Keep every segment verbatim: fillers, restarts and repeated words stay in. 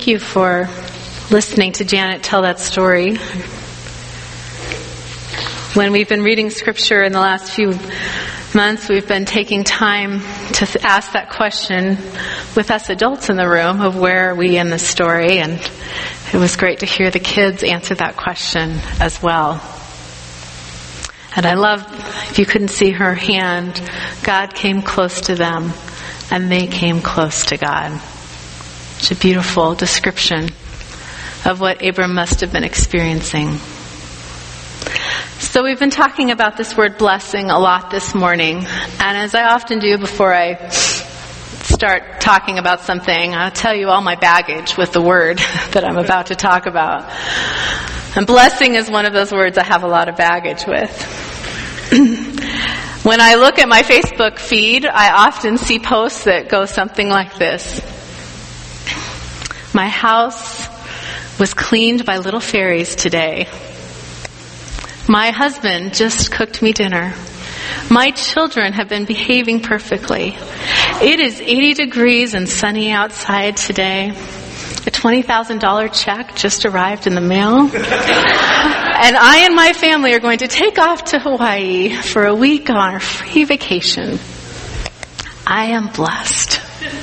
Thank you for listening to Janet tell that story. When we've been reading scripture in the last few months, we've been taking time to ask that question with us adults in the room of where are we in the story, and it was great to hear the kids answer that question as well. And I love, if you couldn't see her hand, God came close to them and they came close to God. It's a beautiful description of what Abram must have been experiencing. So we've been talking about this word blessing a lot this morning. And as I often do before I start talking about something, I'll tell you all my baggage with the word that I'm about to talk about. And blessing is one of those words I have a lot of baggage with. When I look at my Facebook feed, I often see posts that go something like this. My house was cleaned by little fairies today. My husband just cooked me dinner. My children have been behaving perfectly. It is eighty degrees and sunny outside today. A twenty thousand dollars check just arrived in the mail. And I and my family are going to take off to Hawaii for a week on our free vacation. I am blessed.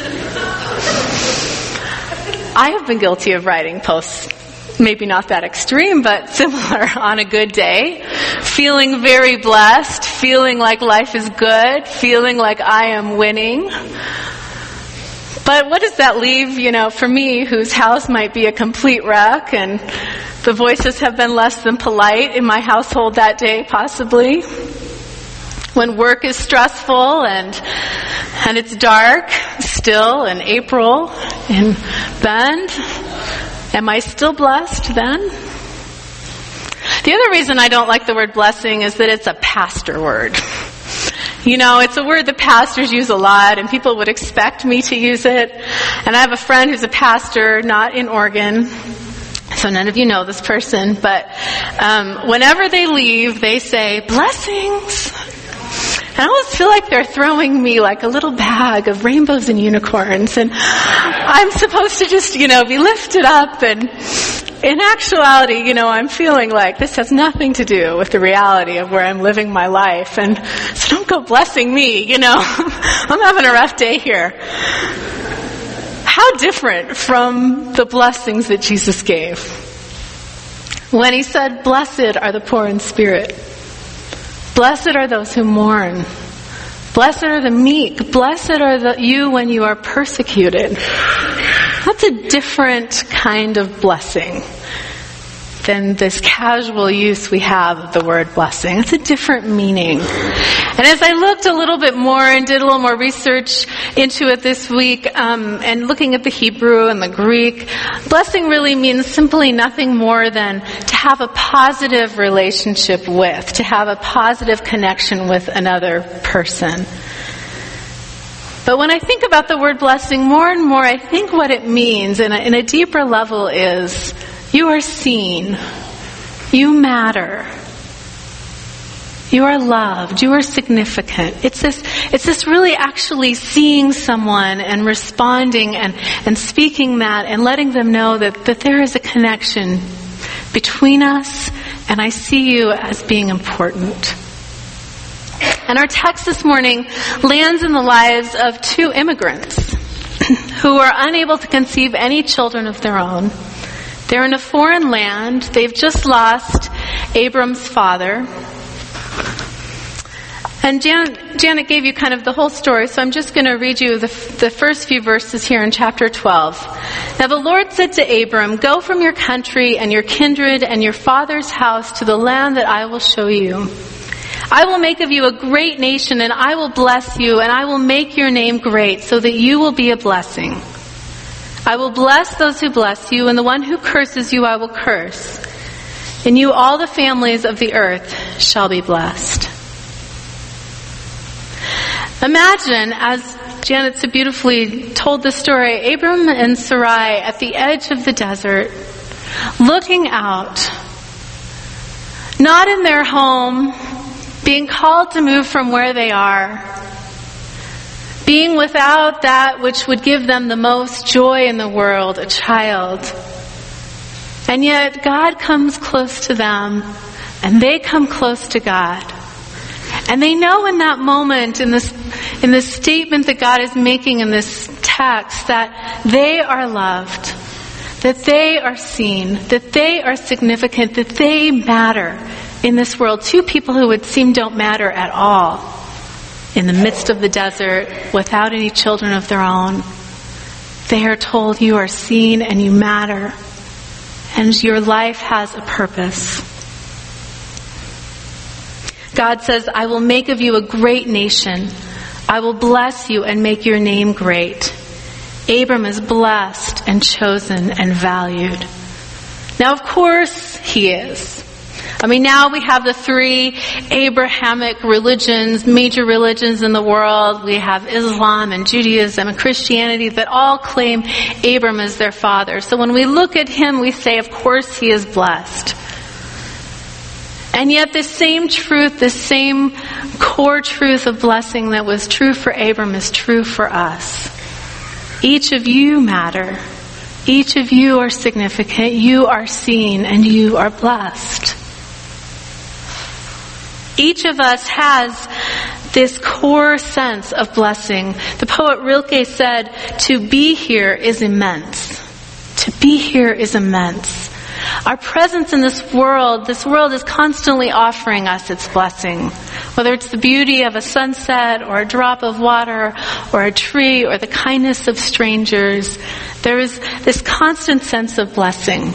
I have been guilty of writing posts, maybe not that extreme, but similar, on a good day, feeling very blessed, feeling like life is good, feeling like I am winning. But what does that leave, you know, for me, whose house might be a complete wreck, and the voices have been less than polite in my household that day, possibly? When work is stressful and and it's dark still in April in Bend, am I still blessed then? The other reason I don't like the word blessing is that it's a pastor word. You know, it's a word that pastors use a lot, and people would expect me to use it. And I have a friend who's a pastor, not in Oregon, so none of you know this person, but um, whenever they leave, they say, blessings. And I always feel like they're throwing me like a little bag of rainbows and unicorns, and I'm supposed to just, you know, be lifted up. And in actuality, you know, I'm feeling like this has nothing to do with the reality of where I'm living my life. And so don't go blessing me, you know. I'm having a rough day here. How different from the blessings that Jesus gave when he said, blessed are the poor in spirit. Blessed are those who mourn. Blessed are the meek. Blessed are the, you when you are persecuted. That's a different kind of blessing than this casual use we have of the word blessing. It's a different meaning. And as I looked a little bit more and did a little more research into it this week, um, and looking at the Hebrew and the Greek, blessing really means simply nothing more than to have a positive relationship with, to have a positive connection with another person. But when I think about the word blessing more and more, I think what it means in a, in a deeper level is you are seen. You matter. You are loved. You are significant. It's this, it's this really actually seeing someone and responding and, and speaking that and letting them know that, that there is a connection between us, and I see you as being important. And our text this morning lands in the lives of two immigrants who are unable to conceive any children of their own. They're in a foreign land. They've just lost Abram's father. And Janet, Janet gave you kind of the whole story, so I'm just going to read you the, the first few verses here in chapter twelve. Now the Lord said to Abram, go from your country and your kindred and your father's house to the land that I will show you. I will make of you a great nation, and I will bless you, and I will make your name great so that you will be a blessing. I will bless those who bless you, and the one who curses you I will curse. In you all the families of the earth shall be blessed. Imagine, as Janet so beautifully told the story, Abram and Sarai at the edge of the desert, looking out, not in their home, being called to move from where they are, being without that which would give them the most joy in the world, a child. And yet God comes close to them, and they come close to God. And they know in that moment, in this, in this statement that God is making in this text, that they are loved, that they are seen, that they are significant, that they matter in this world. Two people who would seem don't matter at all in the midst of the desert, without any children of their own. They are told, you are seen and you matter, and your life has a purpose. God says, I will make of you a great nation. I will bless you and make your name great. Abram is blessed and chosen and valued. Now, of course, he is. I mean, now we have the three Abrahamic religions, major religions in the world. We have Islam and Judaism and Christianity that all claim Abram as their father. So when we look at him, we say, of course, he is blessed. And yet this same truth, this same core truth of blessing that was true for Abram is true for us. Each of you matter. Each of you are significant. You are seen and you are blessed. Each of us has this core sense of blessing. The poet Rilke said, to be here is immense. To be here is immense. Our presence in this world, this world is constantly offering us its blessing. Whether it's the beauty of a sunset or a drop of water or a tree or the kindness of strangers, there is this constant sense of blessing.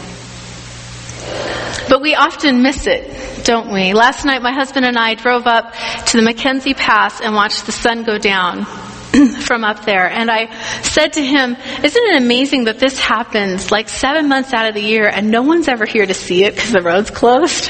But we often miss it, don't we? Last night my husband and I drove up to the Mackenzie Pass and watched the sun go down from up there. And I said to him, isn't it amazing that this happens like seven months out of the year and no one's ever here to see it because the road's closed?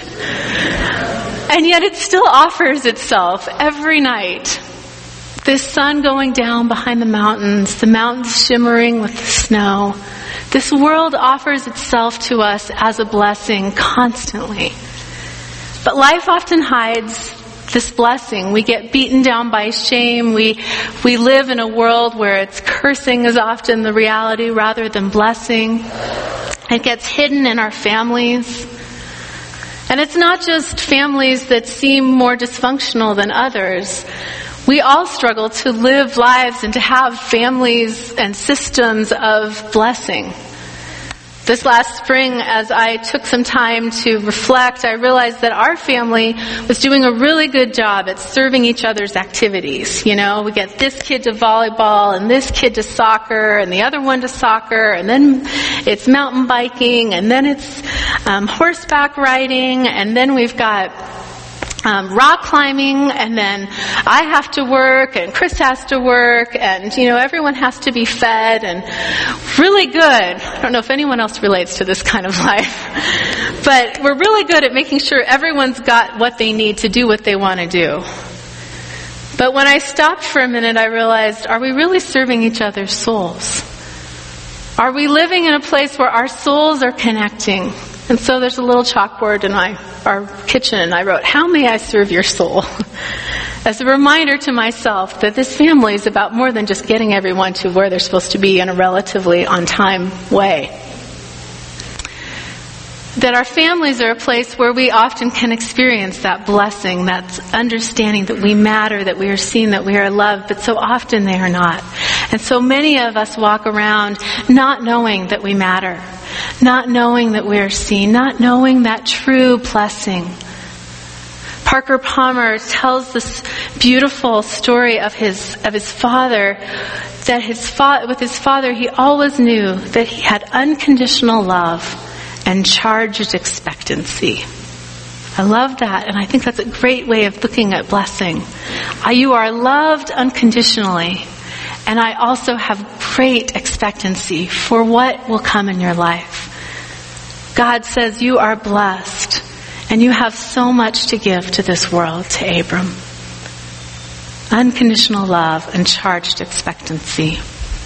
And yet it still offers itself every night. This sun going down behind the mountains, the mountains shimmering with the snow. This world offers itself to us as a blessing constantly. But life often hides this blessing. We get beaten down by shame. We we live in a world where it's cursing is often the reality rather than blessing. It gets hidden in our families. And it's not just families that seem more dysfunctional than others. We all struggle to live lives and to have families and systems of blessing. This last spring, as I took some time to reflect, I realized that our family was doing a really good job at serving each other's activities. You know, we get this kid to volleyball and this kid to soccer and the other one to soccer, and then it's mountain biking, and then it's um, horseback riding, and then we've got Um, rock climbing, and then I have to work, and Chris has to work, and, you know, everyone has to be fed, and really good. I don't know if anyone else relates to this kind of life, but we're really good at making sure everyone's got what they need to do what they want to do. But when I stopped for a minute, I realized, are we really serving each other's souls? Are we living in a place where our souls are connecting? And so there's a little chalkboard in my, our kitchen, and I wrote, how may I serve your soul? As a reminder to myself that this family is about more than just getting everyone to where they're supposed to be in a relatively on-time way. That our families are a place where we often can experience that blessing, that understanding that we matter, that we are seen, that we are loved, but so often they are not. And so many of us walk around not knowing that we matter, not knowing that we are seen, not knowing that true blessing. Parker Palmer tells this beautiful story of his of his father, that his fa- with his father he always knew that he had unconditional love and charged expectancy. I love that, and I think that's a great way of looking at blessing. You are loved unconditionally, and I also have great expectancy for what will come in your life. God says you are blessed, and you have so much to give to this world, to Abram. Unconditional love and charged expectancy.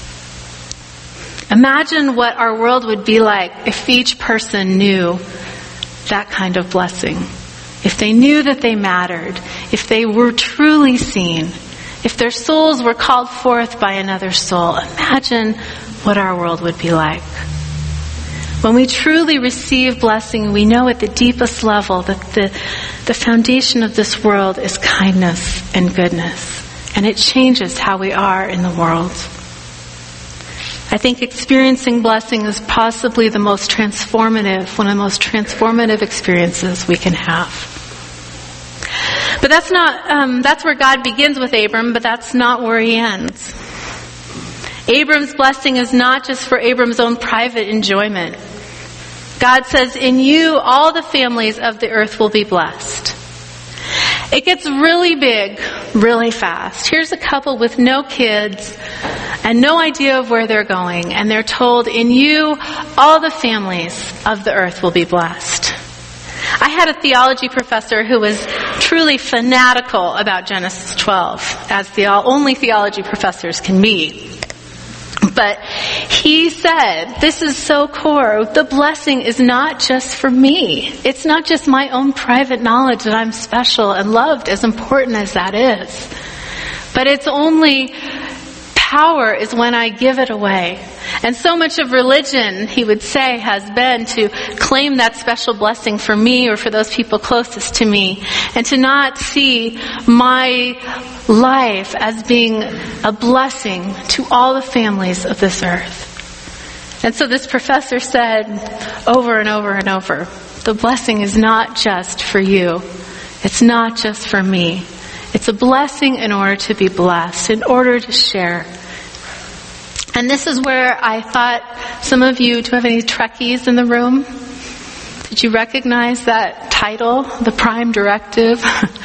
Imagine what our world would be like if each person knew that kind of blessing. If they knew that they mattered, if they were truly seen, if their souls were called forth by another soul, imagine what our world would be like. When we truly receive blessing, we know at the deepest level that the, the foundation of this world is kindness and goodness. And it changes how we are in the world. I think experiencing blessing is possibly the most transformative, one of the most transformative experiences we can have. But that's not, um, that's where God begins with Abram, but that's not where he ends. Abram's blessing is not just for Abram's own private enjoyment. God says, in you, all the families of the earth will be blessed. It gets really big, really fast. Here's a couple with no kids and no idea of where they're going. And they're told, in you, all the families of the earth will be blessed. I had a theology professor who was truly fanatical about Genesis twelve, as the only theology professors can be. But he said, this is so core. The blessing is not just for me. It's not just my own private knowledge that I'm special and loved, as important as that is. But its only power is when I give it away. And so much of religion, he would say, has been to claim that special blessing for me or for those people closest to me, and to not see my life as being a blessing to all the families of this earth. And so this professor said over and over and over, the blessing is not just for you. It's not just for me. It's a blessing in order to be blessed, in order to share. And this is where I thought some of you, do you have any Trekkies in the room? Did you recognize that title, The Prime Directive?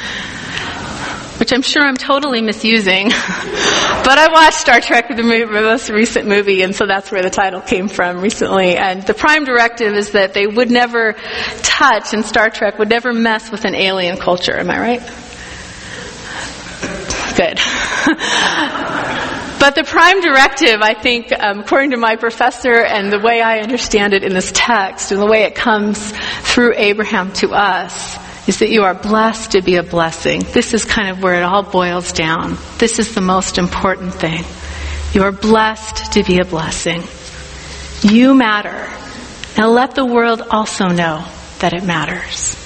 Which I'm sure I'm totally misusing. But I watched Star Trek, the movie, the most recent movie, and so that's where the title came from recently. And the Prime Directive is that they would never touch, in Star Trek, would never mess with an alien culture. Am I right? Good. But the prime directive, I think, um, according to my professor and the way I understand it in this text and the way it comes through Abraham to us, is that you are blessed to be a blessing. This is kind of where it all boils down. This is the most important thing. You are blessed to be a blessing. You matter. Now let the world also know that it matters.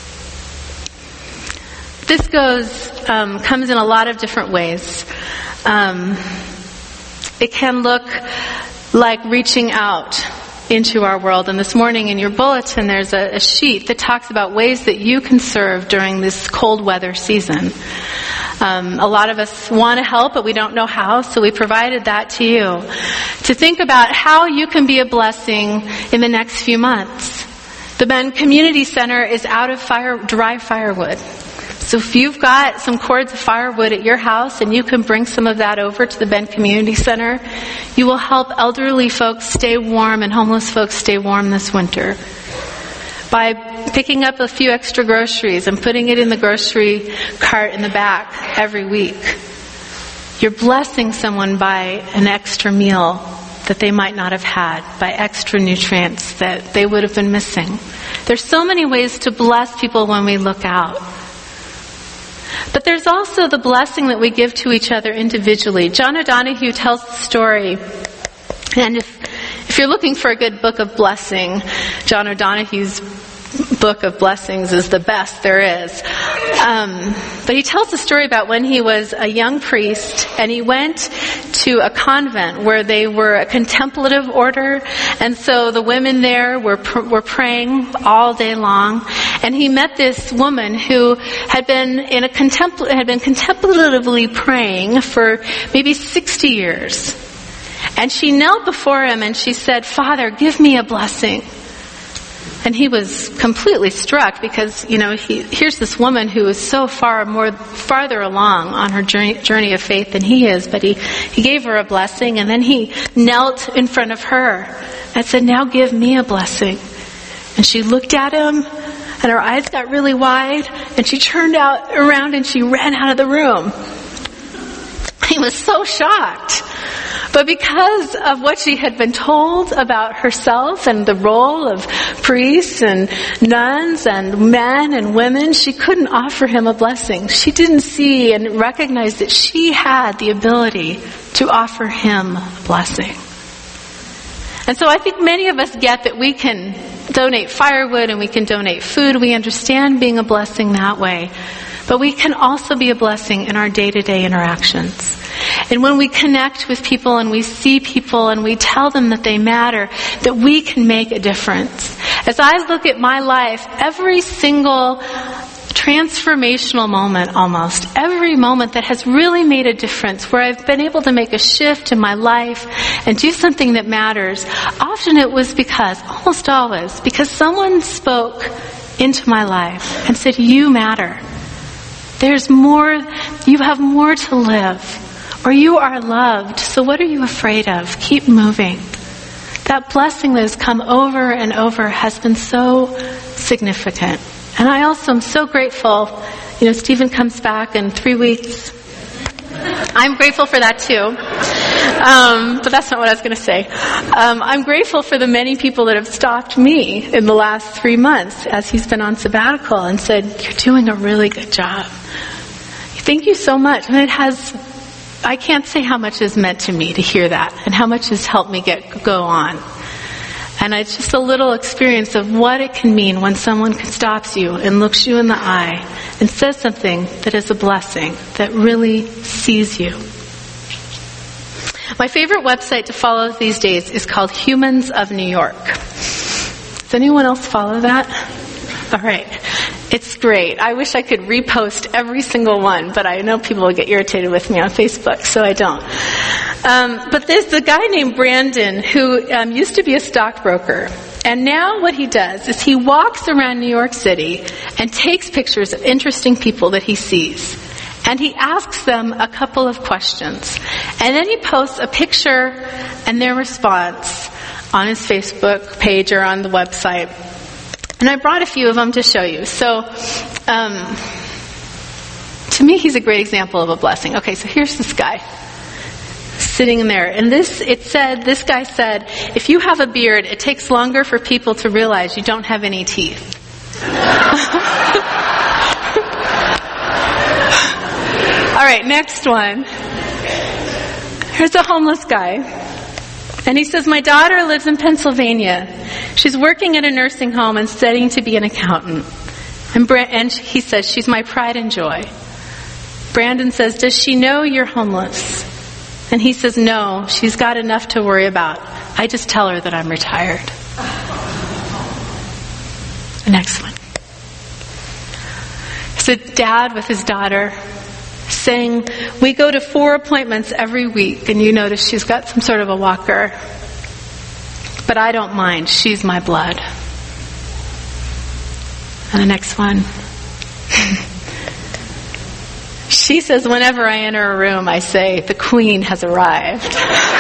This goes, um, comes in a lot of different ways. Um, it can look like reaching out into our world. And this morning in your bulletin, there's a, a sheet that talks about ways that you can serve during this cold weather season. Um, a lot of us want to help, but we don't know how, so we provided that to you. To think about how you can be a blessing in the next few months. The Bend Community Center is out of fire, dry firewood. So if you've got some cords of firewood at your house and you can bring some of that over to the Bend Community Center, you will help elderly folks stay warm and homeless folks stay warm this winter. By picking up a few extra groceries and putting it in the grocery cart in the back every week, you're blessing someone by an extra meal that they might not have had, by extra nutrients that they would have been missing. There's so many ways to bless people when we look out. But there's also the blessing that we give to each other individually. John O'Donohue tells the story, and if, if you're looking for a good book of blessing, John O'Donohue's book of blessings is the best there is. Um, but he tells the story about when he was a young priest and he went to a convent where they were a contemplative order, and so the women there were pr- were praying all day long. And he met this woman who had been in a contempl- had been contemplatively praying for maybe sixty years. And she knelt before him and she said, "Father, give me a blessing." And he was completely struck because, you know, he, here's this woman who is so far more farther along on her journey, journey of faith than he is. But he, he gave her a blessing, and then he knelt in front of her and said, "Now give me a blessing." And she looked at him, and her eyes got really wide, and she turned out around and she ran out of the room. He was so shocked. But because of what she had been told about herself and the role of priests and nuns and men and women, she couldn't offer him a blessing. She didn't see and recognize that she had the ability to offer him a blessing. And so I think many of us get that we can donate firewood and we can donate food. We understand being a blessing that way. But we can also be a blessing in our day-to-day interactions. And when we connect with people and we see people and we tell them that they matter, that we can make a difference. As I look at my life, every single transformational moment almost, every moment that has really made a difference, where I've been able to make a shift in my life and do something that matters, often it was because, almost always, because someone spoke into my life and said, you matter. There's more, you have more to live, or you are loved, so what are you afraid of? Keep moving. That blessing that has come over and over has been so significant. And I also am so grateful, you know, Stephen comes back in three weeks. I'm grateful for that too. Um, but that's not what I was going to say. Um, I'm grateful for the many people that have stopped me in the last three months as he's been on sabbatical and said, you're doing a really good job. Thank you so much. And it has, I can't say how much is meant to me to hear that and how much has helped me get go on. And it's just a little experience of what it can mean when someone stops you and looks you in the eye and says something that is a blessing, that really sees you. My favorite website to follow these days is called Humans of New York. Does anyone else follow that? All right. It's great. I wish I could repost every single one, but I know people will get irritated with me on Facebook, so I don't. Um, but there's a guy named Brandon who um, used to be a stockbroker. And now what he does is he walks around New York City and takes pictures of interesting people that he sees. And he asks them a couple of questions. And then he posts a picture and their response on his Facebook page or on the website. And I brought a few of them to show you. So, um, to me, he's a great example of a blessing. Okay, so here's this guy sitting in there. And this, it said, this guy said, if you have a beard, it takes longer for people to realize you don't have any teeth. All right, next one. Here's a homeless guy. And he says, my daughter lives in Pennsylvania. She's working at a nursing home and studying to be an accountant. And, Bra- and he says, she's my pride and joy. Brandon says, does she know you're homeless? And he says, no, she's got enough to worry about. I just tell her that I'm retired. The next one. It's a dad with his daughter saying, we go to four appointments every week, and you notice she's got some sort of a walker. But I don't mind. She's my blood. And the next one. She says, whenever I enter a room, I say, the queen has arrived.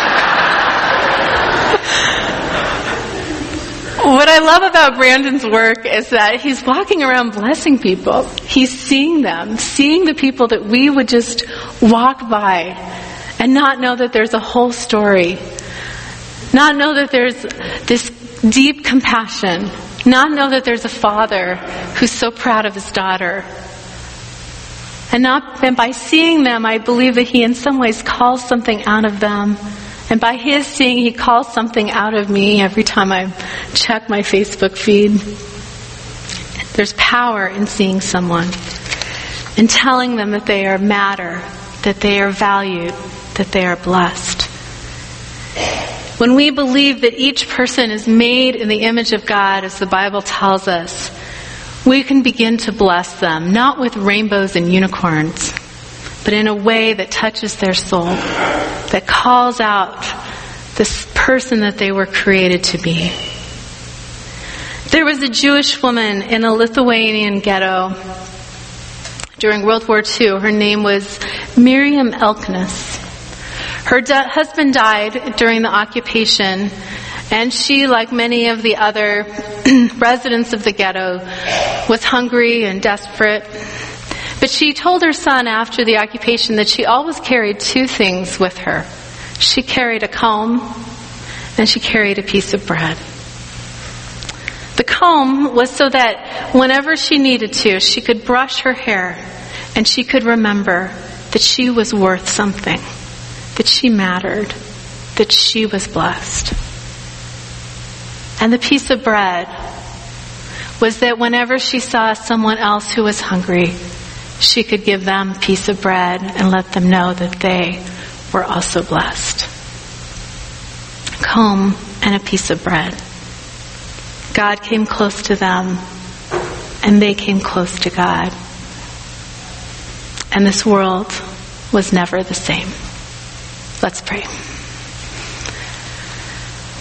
What I love about Brandon's work is that he's walking around blessing people. He's seeing them, seeing the people that we would just walk by and not know that there's a whole story. Not know that there's this deep compassion. Not know that there's a father who's so proud of his daughter. And not, and by seeing them, I believe that he in some ways calls something out of them. And by his seeing, he calls something out of me every time I check my Facebook feed. There's power in seeing someone and telling them that they are matter, that they are valued, that they are blessed. When we believe that each person is made in the image of God, as the Bible tells us, we can begin to bless them, not with rainbows and unicorns, but in a way that touches their soul, that calls out this person that they were created to be. There was a Jewish woman in a Lithuanian ghetto during World War Two. Her name was Miriam Elkness. Her da- husband died during the occupation, and she, like many of the other residents of the ghetto, was hungry and desperate. But she told her son after the occupation that she always carried two things with her. She carried a comb, and she carried a piece of bread. The comb was so that whenever she needed to, she could brush her hair, and she could remember that she was worth something, that she mattered, that she was blessed. And the piece of bread was that whenever she saw someone else who was hungry, she could give them a piece of bread and let them know that they were also blessed. A comb and a piece of bread. God came close to them, and they came close to God. And this world was never the same. Let's pray.